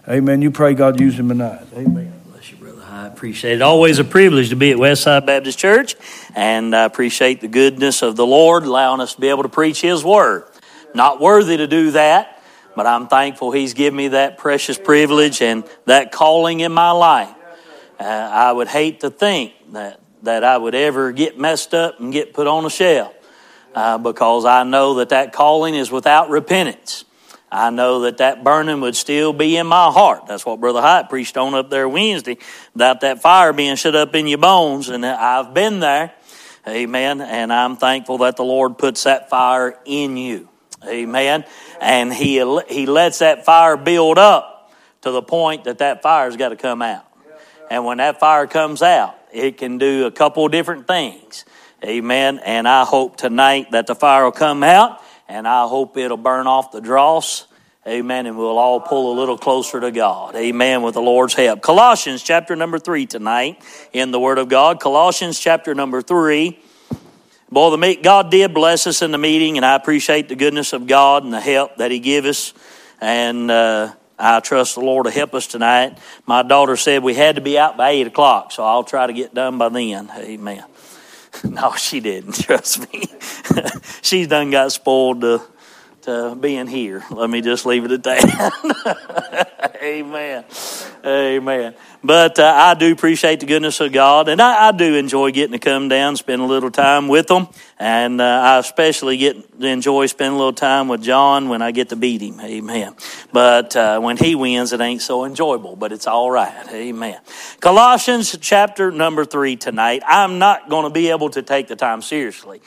Amen. You pray God use him tonight. Amen. Bless you, brother. I appreciate it. Always a privilege to be at Westside Baptist Church, and I appreciate the goodness of the Lord allowing us to be able to preach His Word. Not worthy to do that, but I'm thankful He's given me that precious privilege and that calling in my life. I would hate to think that I would ever get messed up and get put on a shelf, because I know that calling is without repentance. I know that burning would still be in my heart. That's what Brother Hyatt preached on up there Wednesday, about that fire being shut up in your bones. And I've been there. Amen. And I'm thankful that the Lord puts that fire in you. Amen. And He lets that fire build up to the point that fire's got to come out. And when that fire comes out, it can do a couple of different things. Amen. And I hope tonight that the fire will come out. And I hope it'll burn off the dross. Amen. And we'll all pull a little closer to God. Amen. With the Lord's help. Colossians chapter number 3 tonight in the Word of God. Colossians chapter number 3. Boy, God did bless us in the meeting, and I appreciate the goodness of God and the help that He gave us. And I trust the Lord to help us tonight. My daughter said we had to be out by 8 o'clock, so I'll try to get done by then. Amen. No, she didn't. Trust me. She's done got spoiled to being here. Let me just leave it at that. Amen. Amen. But I do appreciate the goodness of God, and I do enjoy getting to come down, spend a little time with them, and I especially enjoy spending a little time with John when I get to beat him. Amen. But when he wins, it ain't so enjoyable, but it's all right. Amen. Colossians chapter number 3 tonight. I'm not going to be able to take the time seriously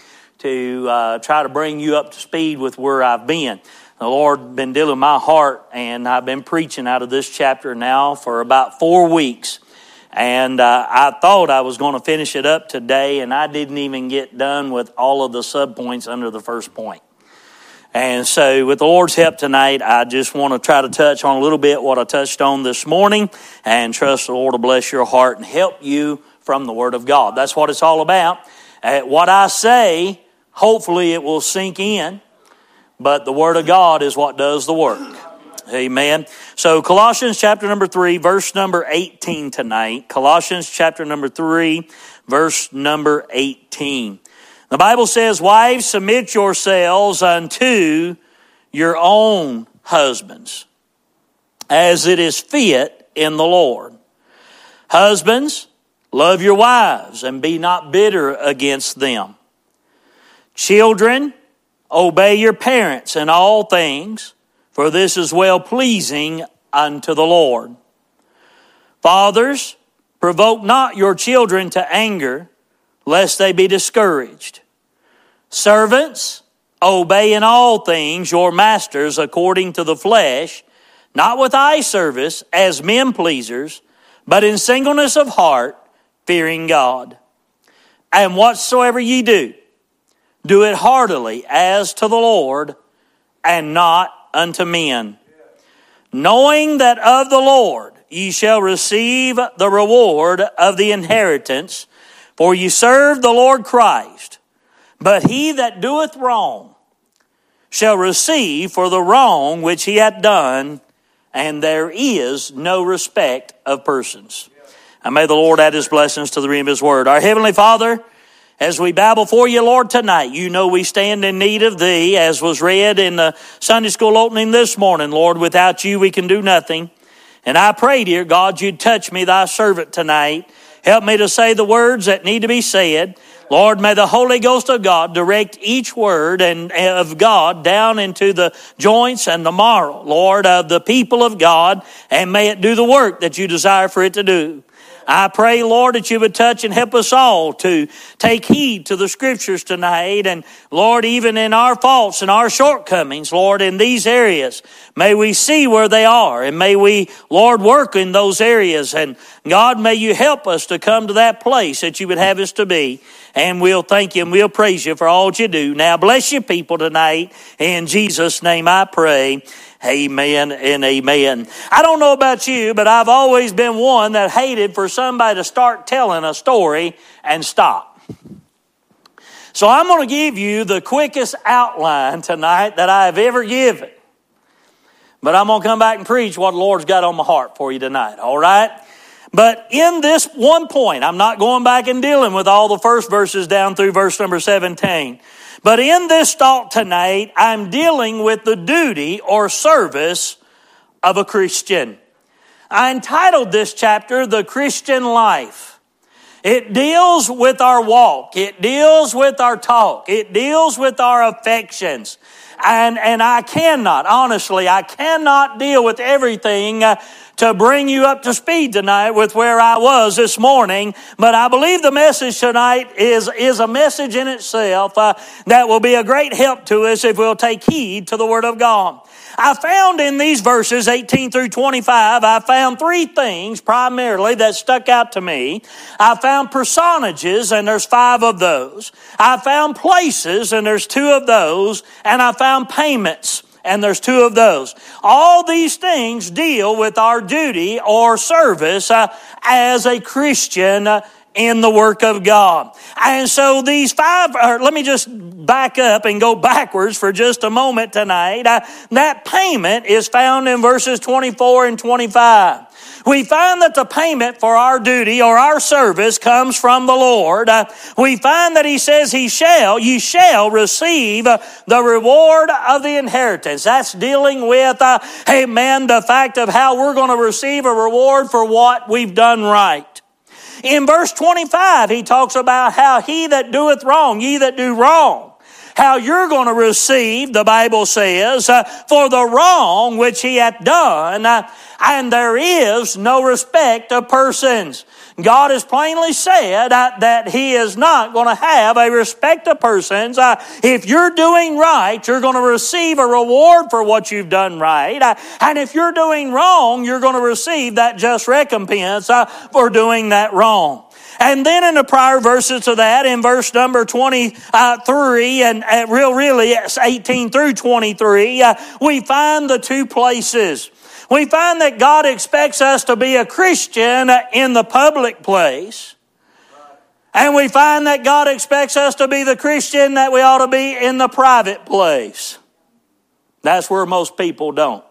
to try to bring you up to speed with where I've been. The Lord been dealing with my heart, and I've been preaching out of this chapter now for about 4 weeks. And I thought I was going to finish it up today, and I didn't even get done with all of the subpoints under the first point. And so with the Lord's help tonight, I just want to try to touch on a little bit what I touched on this morning, and trust the Lord to bless your heart and help you from the Word of God. That's what it's all about. What I say, hopefully it will sink in. But the Word of God is what does the work. Amen. So Colossians chapter number 3, verse number 18 tonight. Colossians chapter number 3, verse number 18. The Bible says, "Wives, submit yourselves unto your own husbands, as it is fit in the Lord. Husbands, love your wives, and be not bitter against them. Children, obey your parents in all things, for this is well-pleasing unto the Lord. Fathers, provoke not your children to anger, lest they be discouraged. Servants, obey in all things your masters according to the flesh, not with eye service as men pleasers, but in singleness of heart, fearing God. And whatsoever ye do, do it heartily as to the Lord, and not unto men, knowing that of the Lord ye shall receive the reward of the inheritance, for ye serve the Lord Christ. But he that doeth wrong shall receive for the wrong which he hath done, and there is no respect of persons." And may the Lord add His blessings to the reading of His word. Our Heavenly Father, as we bow before you, Lord, tonight, you know we stand in need of Thee, as was read in the Sunday school opening this morning. Lord, without you we can do nothing. And I pray, dear God, you'd touch me, thy servant, tonight. Help me to say the words that need to be said. Lord, may the Holy Ghost of God direct each word and of God down into the joints and the marrow, Lord, of the people of God, and may it do the work that you desire for it to do. I pray, Lord, that you would touch and help us all to take heed to the Scriptures tonight. And, Lord, even in our faults and our shortcomings, Lord, in these areas, may we see where they are. And may we, Lord, work in those areas. And, God, may you help us to come to that place that you would have us to be. And we'll thank you and we'll praise you for all you do. Now, bless your people tonight. In Jesus' name I pray. Amen and amen. I don't know about you, but I've always been one that hated for somebody to start telling a story and stop. So I'm going to give you the quickest outline tonight that I've ever given. But I'm going to come back and preach what the Lord's got on my heart for you tonight, all right? But in this one point, I'm not going back and dealing with all the first verses down through verse number 17. But in this thought tonight, I'm dealing with the duty or service of a Christian. I entitled this chapter, The Christian Life. It deals with our walk. It deals with our talk. It deals with our affections. And I cannot deal with everything to bring you up to speed tonight with where I was this morning. But I believe the message tonight is a message in itself that will be a great help to us if we'll take heed to the Word of God. I found in these verses 18 through 25, I found three things primarily that stuck out to me. I found personages, and there's 5 of those. I found places, and there's 2 of those. And I found payments, and there's 2 of those. All these things deal with our duty or service as a Christian in the work of God. And so these 5, let me just back up and go backwards for just a moment tonight. That payment is found in verses 24 and 25. We find that the payment for our duty or our service comes from the Lord. We find that He says, ye shall receive the reward of the inheritance. That's dealing with, the fact of how we're going to receive a reward for what we've done right. In verse 25, he talks about how he that doeth wrong, ye that do wrong, how you're going to receive, the Bible says, for the wrong which he hath done, and there is no respect of persons. God has plainly said that He is not going to have a respect of persons. If you're doing right, you're going to receive a reward for what you've done right. And if you're doing wrong, you're going to receive that just recompense for doing that wrong. And then in the prior verses to that, in verse number 23, and really it's 18 through 23, we find the 2 places. We find that God expects us to be a Christian in the public place. And we find that God expects us to be the Christian that we ought to be in the private place. That's where most people don't.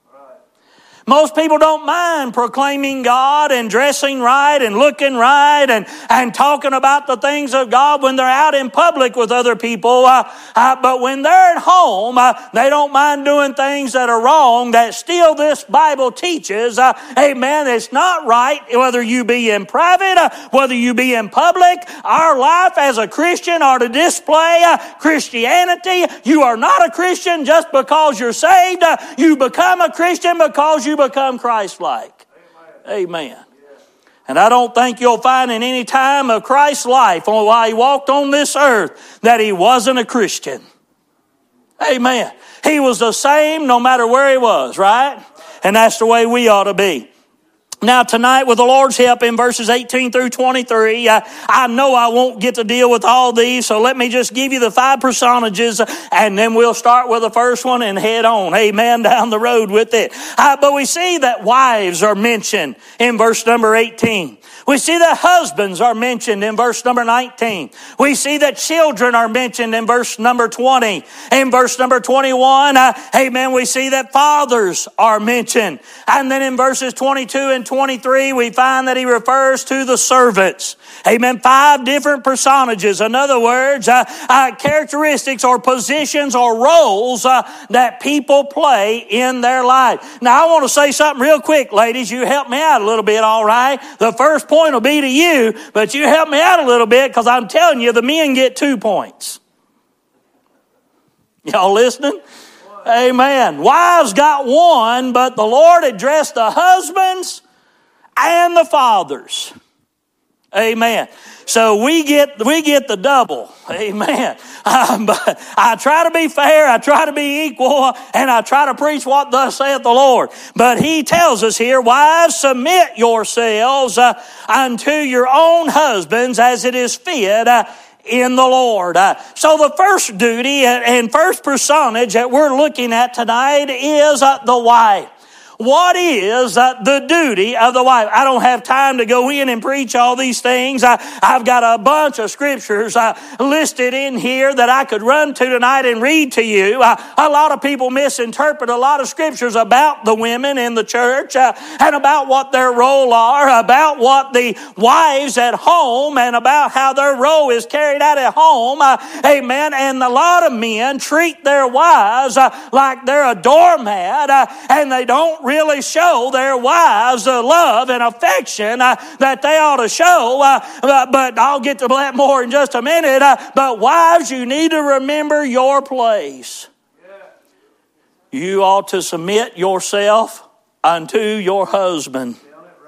Most people don't mind proclaiming God and dressing right and looking right and talking about the things of God when they're out in public with other people. But when they're at home, they don't mind doing things that are wrong that still this Bible teaches. Amen. It's not right whether you be in private, whether you be in public. Our life as a Christian are to display Christianity. You are not a Christian just because you're saved. You become a Christian because you become Christ-like. Amen. And I don't think you'll find in any time of Christ's life while He walked on this earth that He wasn't a Christian. Amen. He was the same no matter where He was, right? And that's the way we ought to be. Now tonight with the Lord's help in verses 18 through 23, I know I won't get to deal with all these, so let me just give you the 5 personages and then we'll start with the first one and head on, amen, down the road with it. But we see that wives are mentioned in verse number 18. We see that husbands are mentioned in verse number 19. We see that children are mentioned in verse number 20. In verse number 21, amen, we see that fathers are mentioned. And then in verses 22 and 23, we find that he refers to the servants. Amen. 5 different personages. In other words, characteristics or positions or roles that people play in their life. Now, I want to say something real quick, ladies. You help me out a little bit, all right? The first point will be to you, but you help me out a little bit because I'm telling you, the men get 2 points. Y'all listening? Amen. Wives got 1, but the Lord addressed the husbands and the fathers. Amen. So we get the double. Amen. But I try to be fair. I try to be equal. And I try to preach what thus saith the Lord. But He tells us here, wives, submit yourselves unto your own husbands as it is fit in the Lord. So the first duty and first personage that we're looking at tonight is the wife. what is the duty of the wife? I don't have time to go in and preach all these things. I've got a bunch of scriptures listed in here that I could run to tonight and read to you. A lot of people misinterpret a lot of scriptures about the women in the church and about what their role are, about what the wives at home and about how their role is carried out at home. Amen. And a lot of men treat their wives like they're a doormat and they don't really show their wives the love and affection that they ought to show. But I'll get to that more in just a minute. But wives, you need to remember your place. You ought to submit yourself unto your husband.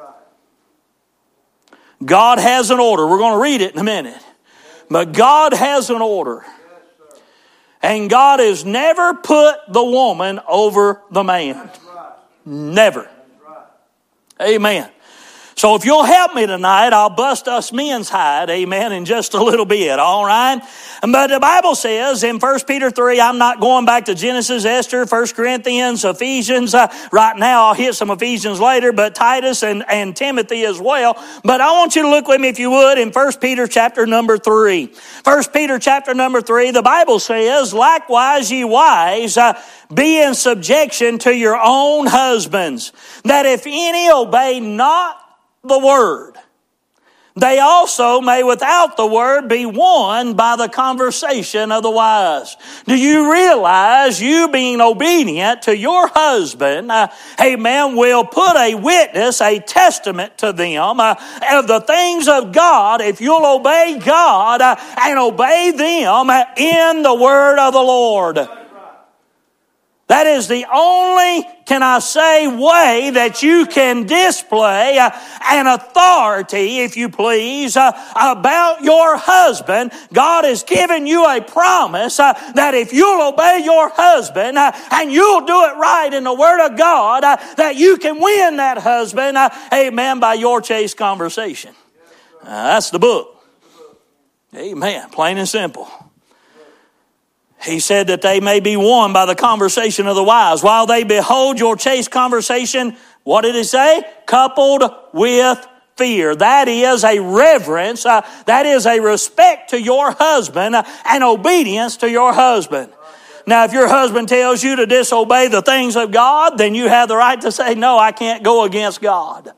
God has an order. We're going to read it in a minute. But God has an order. And God has never put the woman over the man. Never. Amen. So if you'll help me tonight, I'll bust us men's hide, amen, in just a little bit, all right? But the Bible says in 1 Peter 3, I'm not going back to Genesis, Esther, 1 Corinthians, Ephesians. Right now, I'll hit some Ephesians later, but Titus and Timothy as well. But I want you to look with me, if you would, in 1 Peter chapter number 3. 1 Peter chapter number 3, the Bible says, likewise, ye wives, be in subjection to your own husbands, that if any obey not the word, they also may without the word be won by the conversation of the wise. Do you realize you being obedient to your husband, amen, will put a witness, a testament to them of the things of God if you'll obey God and obey them in the word of the Lord. That is the only, can I say, way that you can display an authority, if you please, about your husband. God has given you a promise that if you'll obey your husband and you'll do it right in the Word of God, that you can win that husband, amen, by your chaste conversation. That's the book. Amen. Plain and simple. He said that they may be won by the conversation of the wise. While they behold your chaste conversation, what did he say? Coupled with fear. That is a reverence. That is a respect to your husband and obedience to your husband. Now, if your husband tells you to disobey the things of God, then you have the right to say, no, I can't go against God.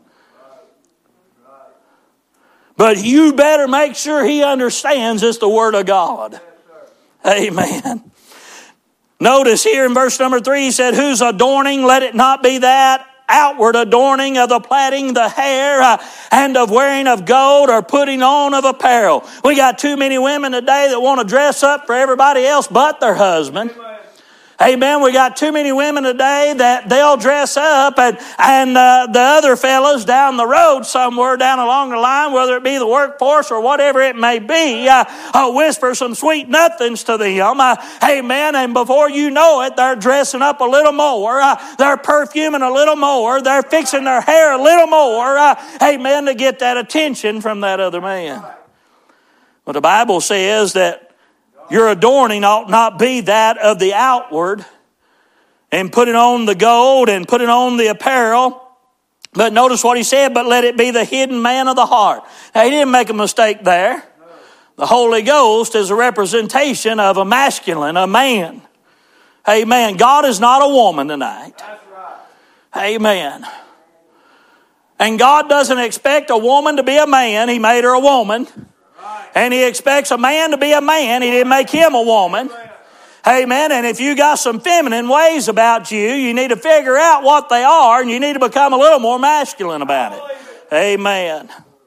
But you better make sure he understands it's the Word of God. Amen. Notice here in verse number 3, he said, whose adorning, let it not be that outward adorning of the plaiting the hair and of wearing of gold or putting on of apparel. We got too many women today that want to dress up for everybody else but their husband. Amen. We got too many women today that they'll dress up and the other fellas down the road somewhere down along the line, whether it be the workforce or whatever it may be, whisper some sweet nothings to them. Amen. And before you know it, they're dressing up a little more. They're perfuming a little more. They're fixing their hair a little more. Amen. To get that attention from that other man. But the Bible says that your adorning ought not be that of the outward and putting on the gold and putting on the apparel. But notice what he said, but let it be the hidden man of the heart. Now, he didn't make a mistake there. The Holy Ghost is a representation of a masculine, a man. Amen. God is not a woman tonight. Amen. And God doesn't expect a woman to be a man. He made her a woman. And he expects a man to be a man. He didn't make him a woman. Amen. And if you got some feminine ways about you, you need to figure out what they are, and you need to become a little more masculine about it. Amen.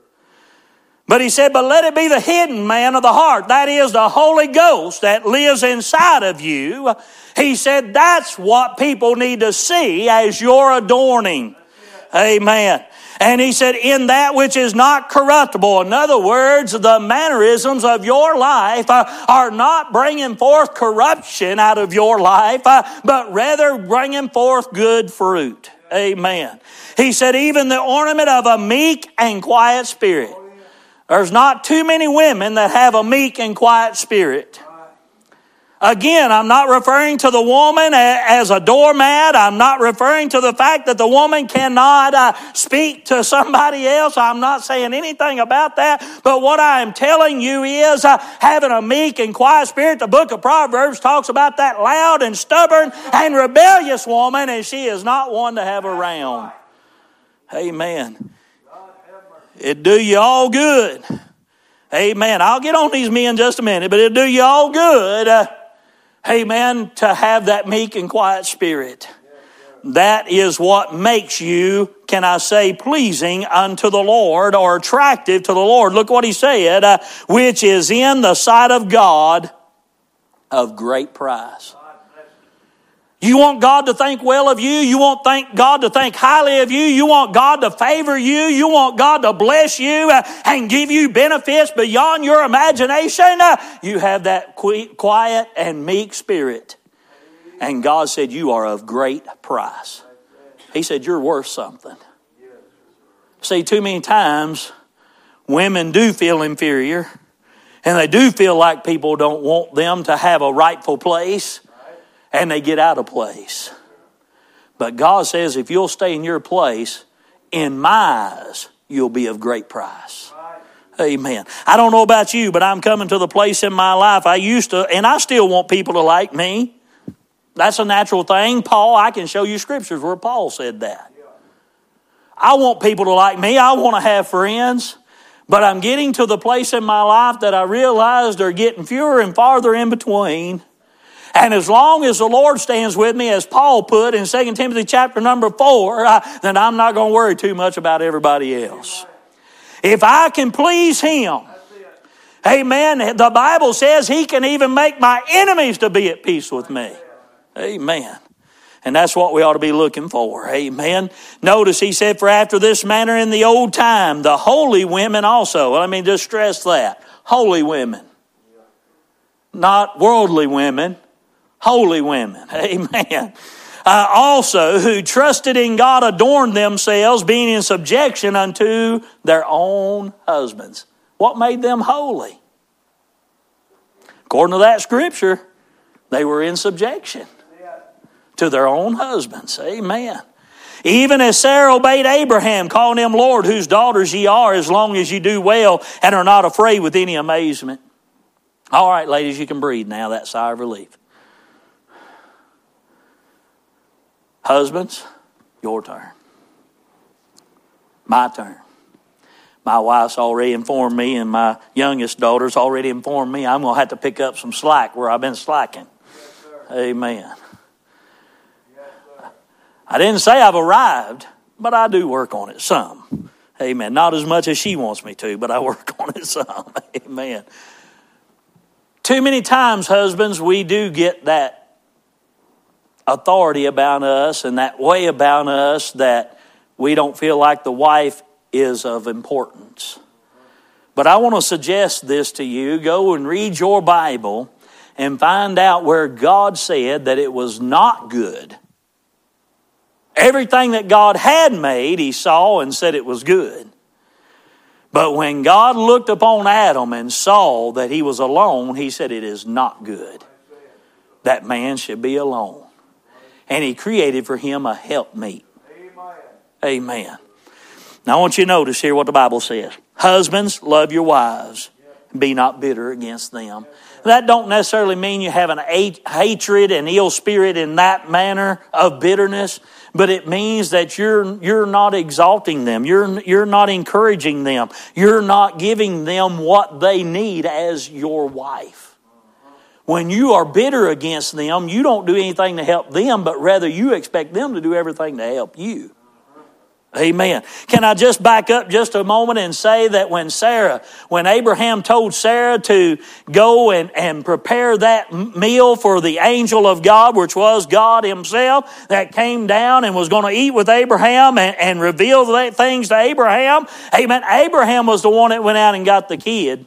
But he said, but let it be the hidden man of the heart. That is the Holy Ghost that lives inside of you. He said that's what people need to see as your adorning. Amen. And he said, in that which is not corruptible. In other words, the mannerisms of your life are not bringing forth corruption out of your life, but rather bringing forth good fruit. Amen. He said, even the ornament of a meek and quiet spirit. There's not too many women that have a meek and quiet spirit. Again, I'm not referring to the woman as a doormat. I'm not referring to the fact that the woman cannot speak to somebody else. I'm not saying anything about that. But what I am telling you is having a meek and quiet spirit. The book of Proverbs talks about that loud and stubborn and rebellious woman, and she is not one to have around. Amen. It do you all good. Amen. I'll get on these men in just a minute, but it'll do you all good. Amen, to have that meek and quiet spirit. That is what makes you, can I say, pleasing unto the Lord or attractive to the Lord. Look what he said, which is in the sight of God of great price. You want God to think well of you. You want God to think highly of you. You want God to favor you. You want God to bless you and give you benefits beyond your imagination. You have that quiet and meek spirit. And God said, you are of great price. He said, you're worth something. See, too many times, women do feel inferior. And they do feel like people don't want them to have a rightful place. And they get out of place. But God says, if you'll stay in your place, in my eyes, you'll be of great price. Amen. I don't know about you, but I'm coming to the place in my life I used to, and I still want people to like me. That's a natural thing. Paul, I can show you scriptures where Paul said that. I want people to like me. I want to have friends. But I'm getting to the place in my life that I realized are getting fewer and farther in between. And as long as the Lord stands with me, as Paul put in 2 Timothy chapter number 4, then I'm not going to worry too much about everybody else. If I can please Him, amen, the Bible says He can even make my enemies to be at peace with me. Amen. And that's what we ought to be looking for. Amen. Notice he said, for after this manner in the old time, the holy women also. Let me just stress that. Holy women. Not worldly women. Holy women. Amen. Also, who trusted in God, adorned themselves, being in subjection unto their own husbands. What made them holy? According to that scripture, they were in subjection to their own husbands. Amen. Even as Sarah obeyed Abraham, calling him Lord, whose daughters ye are, as long as you do well and are not afraid with any amazement. All right, ladies, you can breathe now, that sigh of relief. Husbands, your turn. My turn. My wife's already informed me, and my youngest daughter's already informed me I'm going to have to pick up some slack where I've been slacking. Yes, amen. Yes, I didn't say I've arrived, but I do work on it some. Amen. Not as much as she wants me to, but I work on it some. Amen. Too many times, husbands, we do get that authority about us and that way about us that we don't feel like the wife is of importance. But I want to suggest this to you. Go and read your Bible and find out where God said that it was not good. Everything that God had made, He saw and said it was good. But when God looked upon Adam and saw that he was alone, He said it is not good that man should be alone. And He created for him a helpmeet. Amen. Now I want you to notice here what the Bible says. Husbands, love your wives. Be not bitter against them. That don't necessarily mean you have an hatred and ill spirit in that manner of bitterness. But it means that you're not exalting them. You're not encouraging them. You're not giving them what they need as your wife. When you are bitter against them, you don't do anything to help them, but rather you expect them to do everything to help you. Amen. Can I just back up just a moment and say that when Abraham told Sarah to go and prepare that meal for the angel of God, which was God Himself, that came down and was going to eat with Abraham and reveal things to Abraham. Amen. Abraham was the one that went out and got the kid.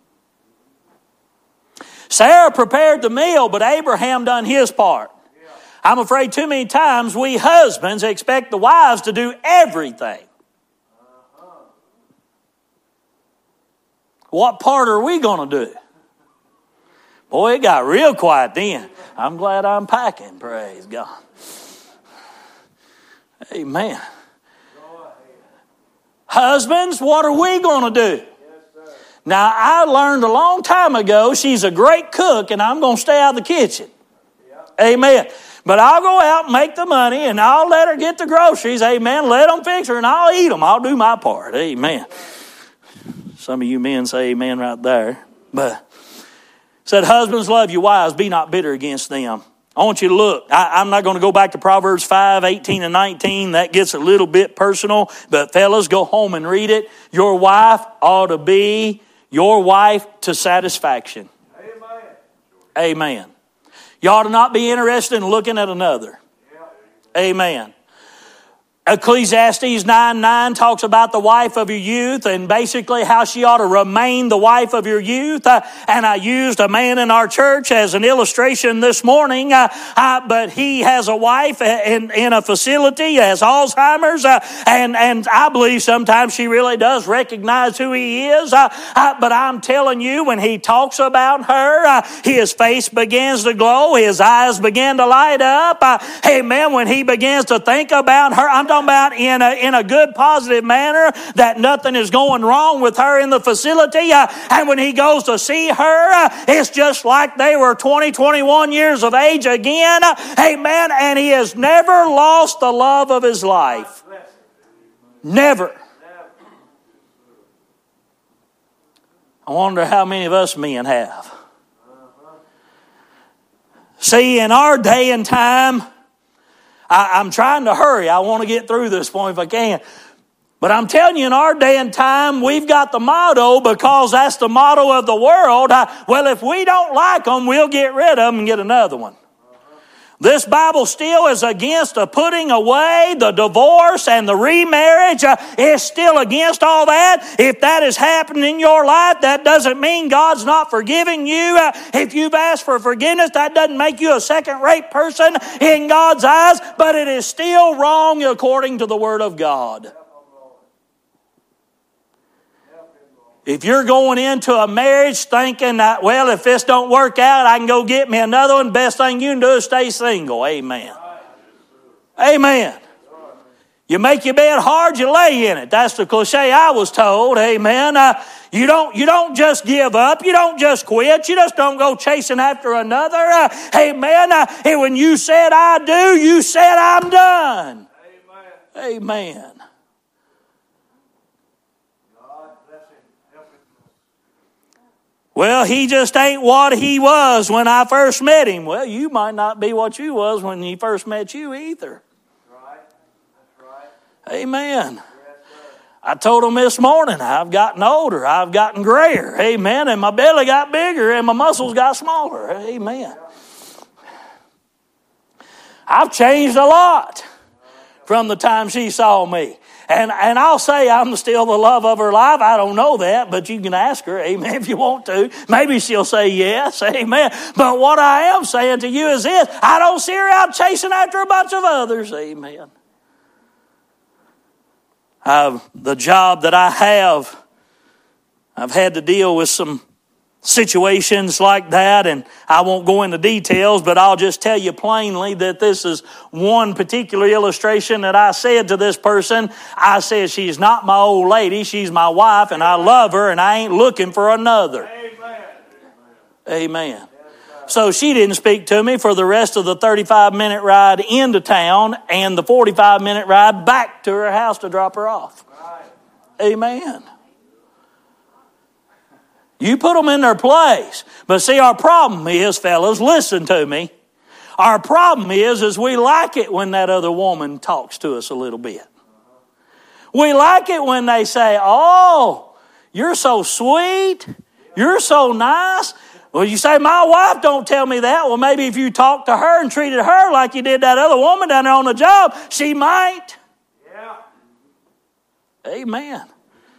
Sarah prepared the meal, but Abraham done his part. I'm afraid too many times we husbands expect the wives to do everything. What part are we going to do? Boy, it got real quiet then. I'm glad I'm packing. Praise God. Amen. Husbands, what are we going to do? Now, I learned a long time ago she's a great cook and I'm going to stay out of the kitchen. Amen. But I'll go out and make the money and I'll let her get the groceries. Amen. Let them fix her and I'll eat them. I'll do my part. Amen. Some of you men say amen right there. But said, husbands, love your wives. Be not bitter against them. I want you to look. I'm not going to go back to Proverbs 5, 18 and 19. That gets a little bit personal. But fellas, go home and read it. Your wife ought to be your wife to satisfaction. Amen. Amen. You ought to not be interested in looking at another. Amen. Ecclesiastes 9:9 talks about the wife of your youth and basically how she ought to remain the wife of your youth. And I used a man in our church as an illustration this morning, but he has a wife in a facility, has Alzheimer's, and I believe sometimes she really does recognize who he is. But I'm telling you, when he talks about her, his face begins to glow, his eyes begin to light up. Amen. When he begins to think about her, I'm talking about in a good, positive manner, that nothing is going wrong with her in the facility. And when he goes to see her, it's just like they were 20, 21 years of age again. Amen. And he has never lost the love of his life. Never. I wonder how many of us men have. See, in our day and time, I'm trying to hurry. I want to get through this point if I can. But I'm telling you, in our day and time, we've got the motto, because that's the motto of the world. Well, if we don't like them, we'll get rid of them and get another one. This Bible still is against the putting away, the divorce, and the remarriage. It's still against all that. If that is happening in your life, that doesn't mean God's not forgiving you. If you've asked for forgiveness, that doesn't make you a second-rate person in God's eyes, but it is still wrong according to the Word of God. If you're going into a marriage thinking that, well, if this don't work out, I can go get me another one, best thing you can do is stay single. Amen. Amen. You make your bed hard, you lay in it. That's the cliche I was told. Amen. You don't just give up. You don't just quit. You just don't go chasing after another. Amen. And when you said I do, you said I'm done. Amen. Amen. Well, he just ain't what he was when I first met him. Well, you might not be what you was when he first met you either. That's right. Amen. I told him this morning, I've gotten older, I've gotten grayer. Amen. And my belly got bigger and my muscles got smaller. Amen. I've changed a lot from the time she saw me. And I'll say I'm still the love of her life. I don't know that, but you can ask her, amen, if you want to. Maybe she'll say yes, amen. But what I am saying to you is this: I don't see her out chasing after a bunch of others, amen. The job that I have, I've had to deal with some situations like that, and I won't go into details, but I'll just tell you plainly that this is one particular illustration that I said to this person. I said, she's not my old lady, she's my wife, and I love her, and I ain't looking for another. Amen. Amen. So she didn't speak to me for the rest of the 35-minute ride into town and the 45-minute ride back to her house to drop her off. Amen. You put them in their place. But see, our problem is, fellas, listen to me. Our problem is we like it when that other woman talks to us a little bit. We like it when they say, oh, you're so sweet. You're so nice. Well, you say, my wife don't tell me that. Well, maybe if you talked to her and treated her like you did that other woman down there on the job, she might. Yeah. Amen.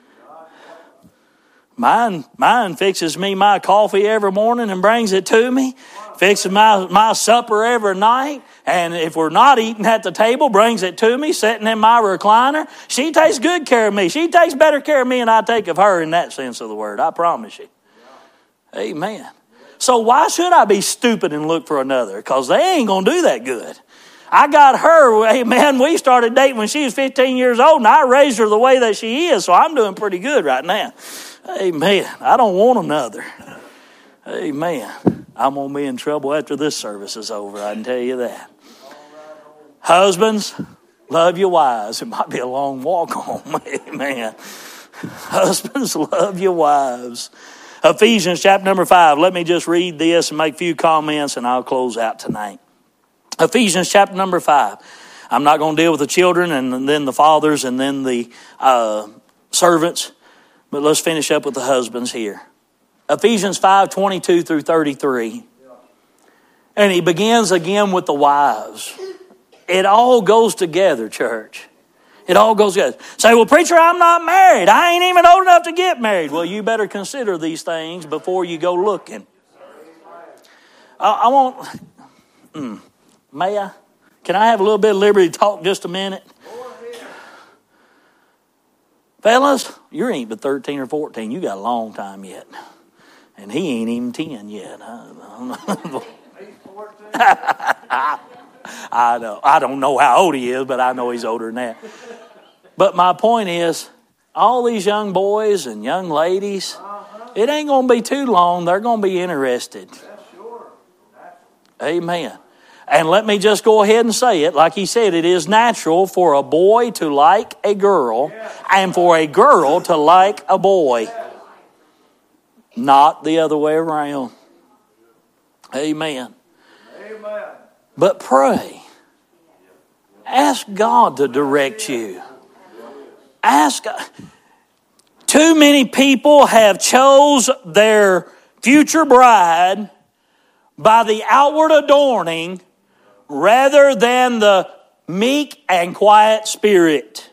Mine fixes me my coffee every morning and brings it to me. Fixes my supper every night. And if we're not eating at the table, brings it to me, sitting in my recliner. She takes good care of me. She takes better care of me than I take of her in that sense of the word. I promise you. Amen. So why should I be stupid and look for another? Because they ain't going to do that good. I got her, amen, we started dating when she was 15 years old, and I raised her the way that she is, so I'm doing pretty good right now. Amen. I don't want another. Amen. I'm going to be in trouble after this service is over, I can tell you that. Husbands, love your wives. It might be a long walk home. Amen. Husbands, love your wives. Ephesians chapter number 5. Let me just read this and make a few comments, and I'll close out tonight. Ephesians chapter number 5. I'm not going to deal with the children and then the fathers and then the servants, but let's finish up with the husbands here. Ephesians 5:22 through 33. And he begins again with the wives. It all goes together, church. It all goes together. Say, well, preacher, I'm not married. I ain't even old enough to get married. Well, you better consider these things before you go looking. I want... May I? Can I have a little bit of liberty to talk just a minute? Fellas, you ain't but 13 or 14. You got a long time yet. And he ain't even 10 yet. I know. I don't know how old he is, but I know he's older than that. But my point is, all these young boys and young ladies, it ain't going to be too long. They're going to be interested. Amen. And let me just go ahead and say it. Like he said, it is natural for a boy to like a girl and for a girl to like a boy. Not the other way around. Amen. But pray. Ask God to direct you. Ask God. Too many people have chose their future bride by the outward adorning rather than the meek and quiet spirit.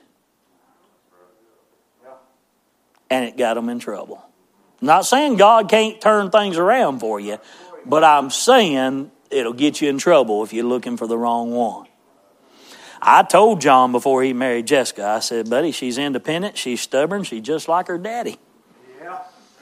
And it got them in trouble. I'm not saying God can't turn things around for you, but I'm saying it'll get you in trouble if you're looking for the wrong one. I told John before he married Jessica, I said, buddy, she's independent, she's stubborn, she's just like her daddy. Yeah.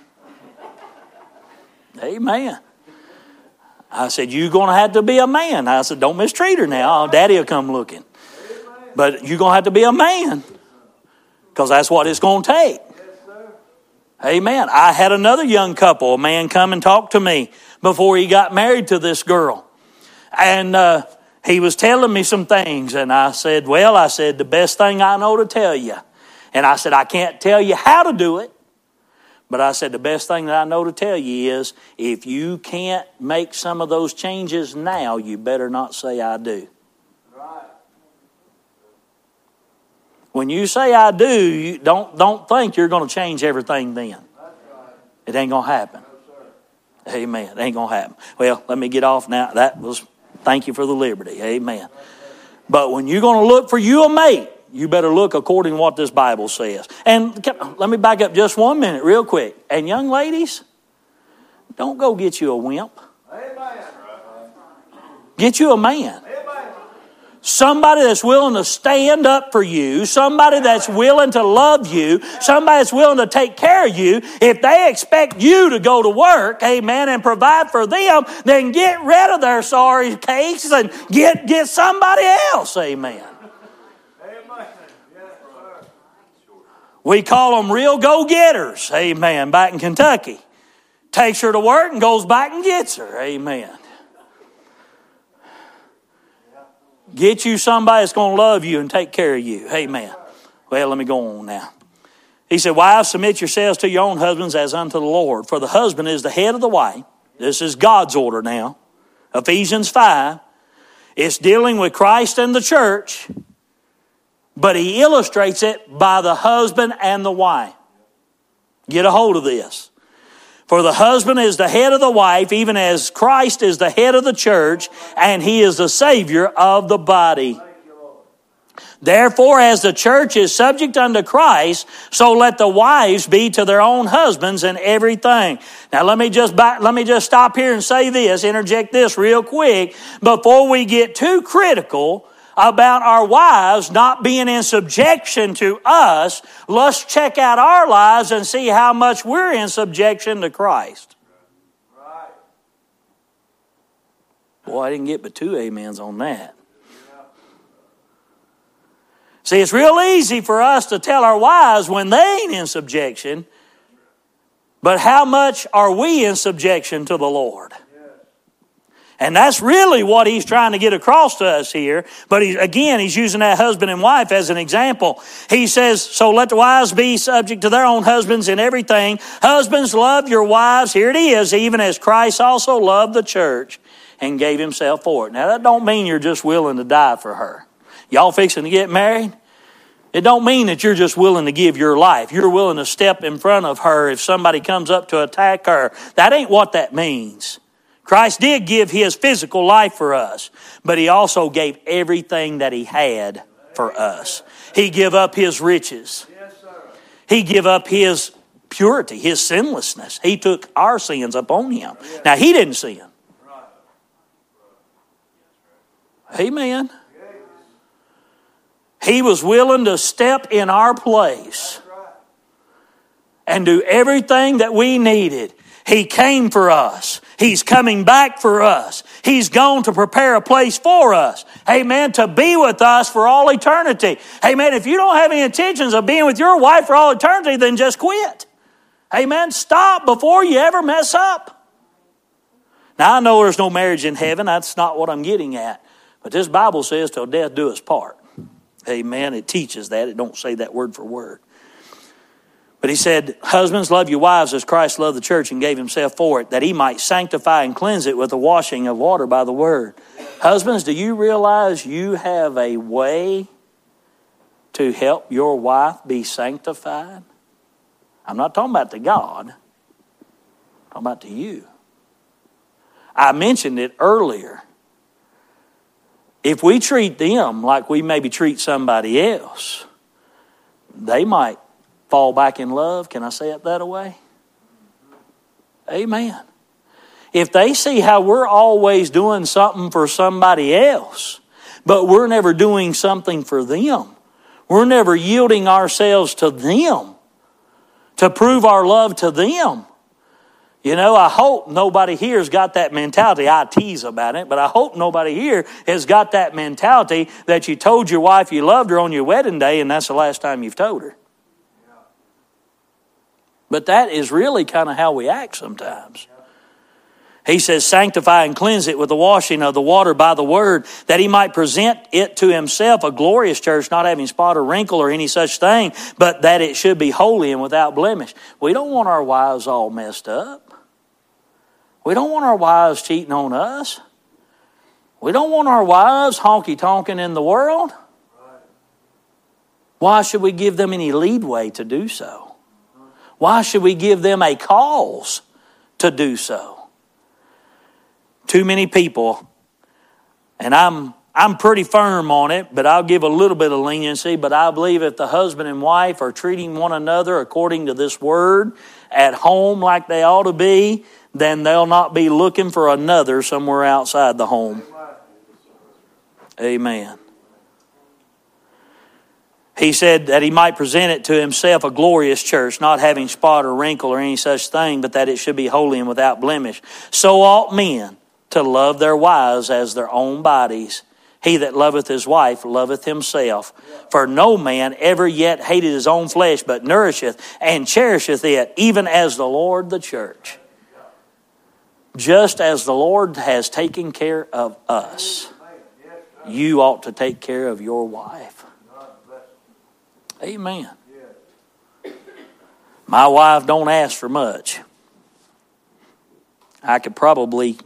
Amen. I said, you're going to have to be a man. I said, don't mistreat her now. Daddy will come looking. But you're going to have to be a man because that's what it's going to take. Amen. I had another young couple, a man come and talk to me before he got married to this girl. And he was telling me some things. And I said, the best thing I know to tell you. And I said, I can't tell you how to do it. But I said, the best thing that I know to tell you is, if you can't make some of those changes now, you better not say I do. Right. When you say I do, you don't think you're going to change everything then. That's right. It ain't going to happen. No, amen. It ain't going to happen. Well, let me get off now. Thank you for the liberty. Amen. But when you're going to look for you a mate, you better look according to what this Bible says. And let me back up just 1 minute real quick. And young ladies, don't go get you a wimp. Amen. Get you a man. Amen. Somebody that's willing to stand up for you. Somebody that's willing to love you. Somebody that's willing to take care of you. If they expect you to go to work, amen, and provide for them, then get rid of their sorry cakes and get somebody else, amen. We call them real go-getters, amen, back in Kentucky. Takes her to work and goes back and gets her, amen. Get you somebody that's going to love you and take care of you, amen. Well, let me go on now. He said, wives, submit yourselves to your own husbands as unto the Lord. For the husband is the head of the wife. This is God's order now. Ephesians 5. It's dealing with Christ and the church. But he illustrates it by the husband and the wife. Get a hold of this. For the husband is the head of the wife, even as Christ is the head of the church, and he is the Savior of the body. Therefore, as the church is subject unto Christ, so let the wives be to their own husbands in everything. Now, let me just stop here and say this, interject this real quick, before we get too critical about our wives not being in subjection to us. Let's check out our lives and see how much we're in subjection to Christ. Right. Boy, I didn't get but 2 amens on that. See, it's real easy for us to tell our wives when they ain't in subjection, but how much are we in subjection to the Lord? And that's really what he's trying to get across to us here. But he's using that husband and wife as an example. He says, so let the wives be subject to their own husbands in everything. Husbands, love your wives. Here it is, even as Christ also loved the church and gave himself for it. Now, that don't mean you're just willing to die for her. Y'all fixing to get married? It don't mean that you're just willing to give your life. You're willing to step in front of her if somebody comes up to attack her. That ain't what that means. Christ did give his physical life for us, but he also gave everything that he had for us. He gave up his riches. He gave up his purity, his sinlessness. He took our sins upon him. Now, he didn't sin. Amen. He was willing to step in our place and do everything that we needed. He came for us. He's coming back for us. He's gone to prepare a place for us. Amen. To be with us for all eternity. Amen. If you don't have any intentions of being with your wife for all eternity, then just quit. Amen. Stop before you ever mess up. Now, I know there's no marriage in heaven. That's not what I'm getting at. But this Bible says, till death do us part. Amen. It teaches that. It don't say that word for word. But he said, husbands, love your wives as Christ loved the church and gave himself for it, that he might sanctify and cleanse it with the washing of water by the word. Husbands, do you realize you have a way to help your wife be sanctified? I'm not talking about to God. I'm talking about to you. I mentioned it earlier. If we treat them like we maybe treat somebody else, they might fall back in love. Can I say it that way? Amen. If they see how we're always doing something for somebody else, but we're never doing something for them, we're never yielding ourselves to them to prove our love to them. You know, I hope nobody here has got that mentality. I tease about it, but I hope nobody here has got that mentality that you told your wife you loved her on your wedding day and that's the last time you've told her. But that is really kind of how we act sometimes. He says, sanctify and cleanse it with the washing of the water by the word, that he might present it to himself a glorious church, not having spot or wrinkle or any such thing, but that it should be holy and without blemish. We don't want our wives all messed up. We don't want our wives cheating on us. We don't want our wives honky-tonking in the world. Why should we give them any leadway to do so? Why should we give them a cause to do so? Too many people, and I'm pretty firm on it, but I'll give a little bit of leniency, but I believe if the husband and wife are treating one another according to this word at home like they ought to be, then they'll not be looking for another somewhere outside the home. Amen. He said that he might present it to himself a glorious church, not having spot or wrinkle or any such thing, but that it should be holy and without blemish. So ought men to love their wives as their own bodies. He that loveth his wife loveth himself. For no man ever yet hated his own flesh, but nourisheth and cherisheth it, even as the Lord the church. Just as the Lord has taken care of us, you ought to take care of your wife. Amen. My wife don't ask for much. I could probably,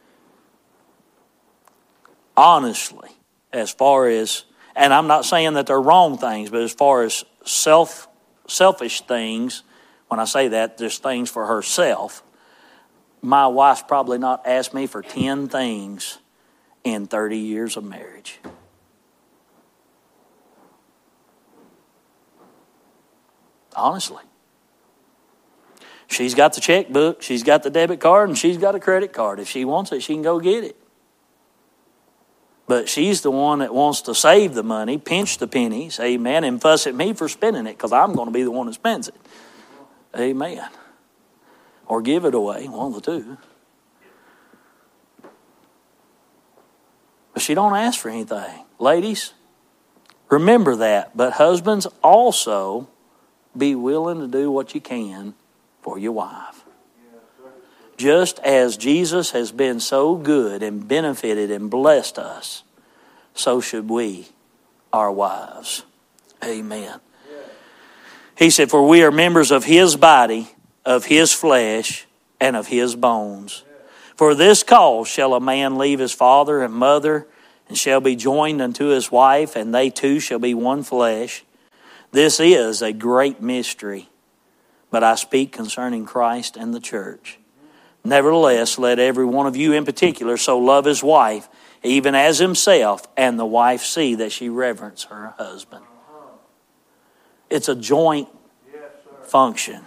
honestly, as far as, and I'm not saying that they're wrong things, but as far as selfish things, when I say that, there's things for herself, my wife's probably not asked me for 10 things in 30 years of marriage. Honestly. She's got the checkbook, she's got the debit card, and she's got a credit card. If she wants it, she can go get it. But she's the one that wants to save the money, pinch the pennies, amen, and fuss at me for spending it because I'm going to be the one that spends it. Amen. Or give it away, one of the two. But she don't ask for anything. Ladies, remember that. But husbands, also be willing to do what you can for your wife. Just as Jesus has been so good and benefited and blessed us, so should we, our wives. Amen. He said, for we are members of His body, of His flesh, and of His bones. For this cause shall a man leave his father and mother, and shall be joined unto his wife, and they two shall be one flesh. This is a great mystery, but I speak concerning Christ and the church. Nevertheless, let every one of you in particular so love his wife, even as himself, and the wife see that she reverence her husband. It's a joint function.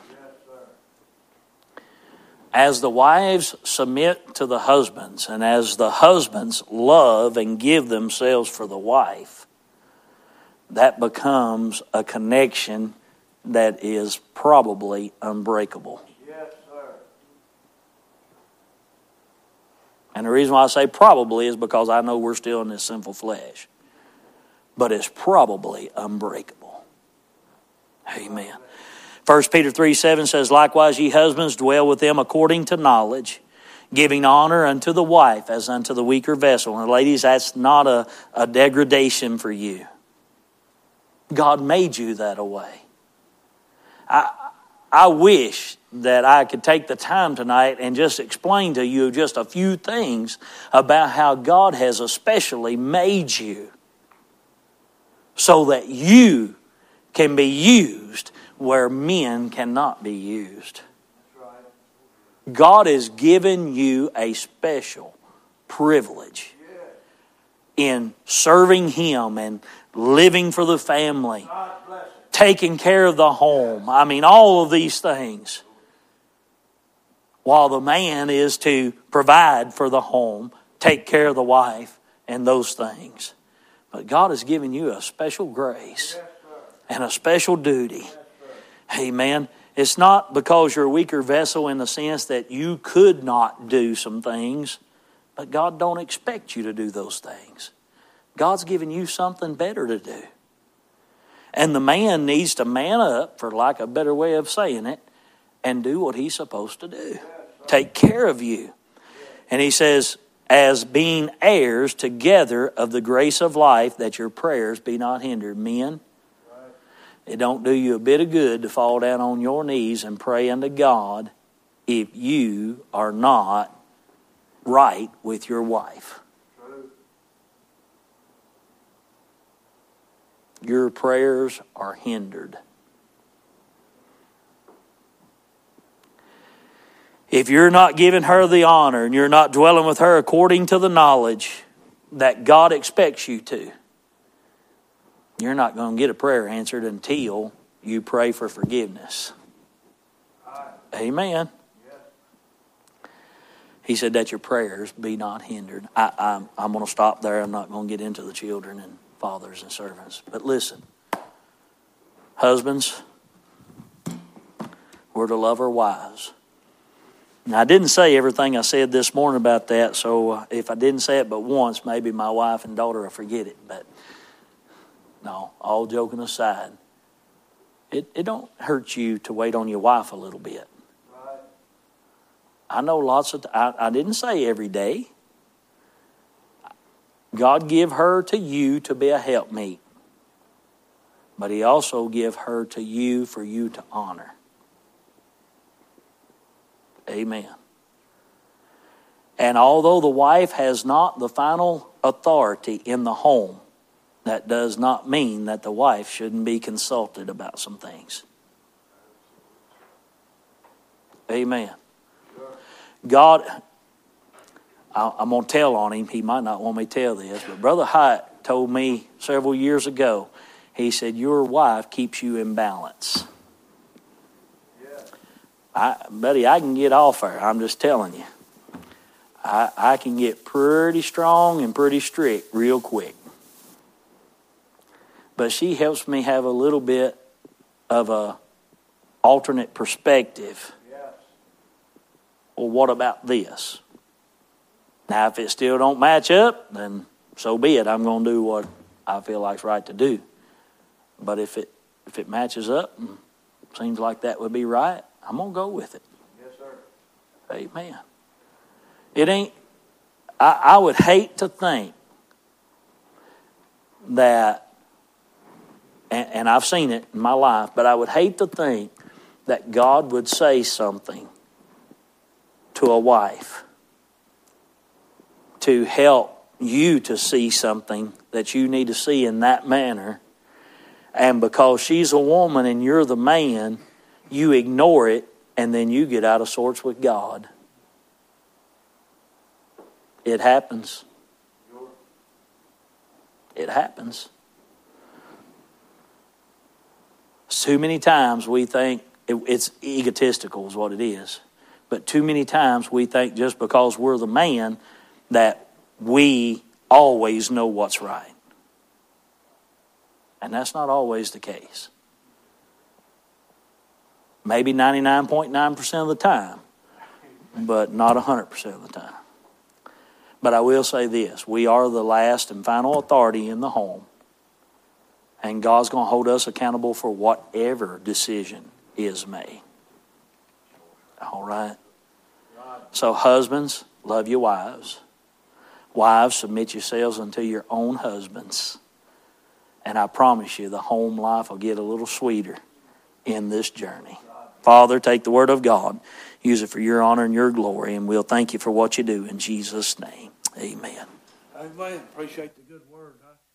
As the wives submit to the husbands, and as the husbands love and give themselves for the wife, that becomes a connection that is probably unbreakable. Yes, sir. And the reason why I say probably is because I know we're still in this sinful flesh. But it's probably unbreakable. Amen. 1 Peter 3:7 says, likewise ye husbands dwell with them according to knowledge, giving honor unto the wife as unto the weaker vessel. And ladies, that's not a degradation for you. God made you that way. I wish that I could take the time tonight and just explain to you just a few things about how God has especially made you so that you can be used where men cannot be used. God has given you a special privilege in serving Him and living for the family, taking care of the home. I mean, all of these things. While the man is to provide for the home, take care of the wife, and those things. But God has given you a special grace and a special duty. Amen. It's not because you're a weaker vessel in the sense that you could not do some things, but God don't expect you to do those things. God's given you something better to do. And the man needs to man up, for lack of a better way of saying it, and do what he's supposed to do. Take care of you. And he says, as being heirs together of the grace of life, that your prayers be not hindered. Men, it don't do you a bit of good to fall down on your knees and pray unto God if you are not right with your wife. Your prayers are hindered. If you're not giving her the honor and you're not dwelling with her according to the knowledge that God expects you to, you're not going to get a prayer answered until you pray for forgiveness. Amen. He said that your prayers be not hindered. I'm going to stop there. I'm not going to get into the children and fathers and servants. But listen, husbands, we're to love our wives. Now, I didn't say everything I said this morning about that, so if I didn't say it but once, maybe my wife and daughter will forget it. But no, all joking aside, it don't hurt you to wait on your wife a little bit. Right. I know lots of, I didn't say every day. God give her to you to be a helpmeet. But He also give her to you for you to honor. Amen. And although the wife has not the final authority in the home, that does not mean that the wife shouldn't be consulted about some things. Amen. God, I'm going to tell on him. He might not want me to tell this, but Brother Hyatt told me several years ago, he said, your wife keeps you in balance. Buddy, I can get off her. I'm just telling you. I can get pretty strong and pretty strict real quick. But she helps me have a little bit of a alternate perspective. Yes. Well, what about this? Now, if it still don't match up, then so be it. I'm going to do what I feel like's right to do. But if it matches up and seems like that would be right, I'm going to go with it. Yes, sir. Amen. It ain't, I would hate to think that, and I've seen it in my life, but I would hate to think that God would say something to a wife to help you to see something that you need to see in that manner. And because she's a woman and you're the man, you ignore it and then you get out of sorts with God. It happens. It happens. Too many times we think it's egotistical is what it is. But too many times we think just because we're the man that we always know what's right. And that's not always the case. Maybe 99.9% of the time, but not 100% of the time. But I will say this, we are the last and final authority in the home. And God's going to hold us accountable for whatever decision is made. All right? So husbands, love your wives. Wives, submit yourselves unto your own husbands. And I promise you, the home life will get a little sweeter in this journey. Father, take the word of God. Use it for your honor and your glory. And we'll thank you for what you do in Jesus' name. Amen. Amen. Appreciate the good word, huh?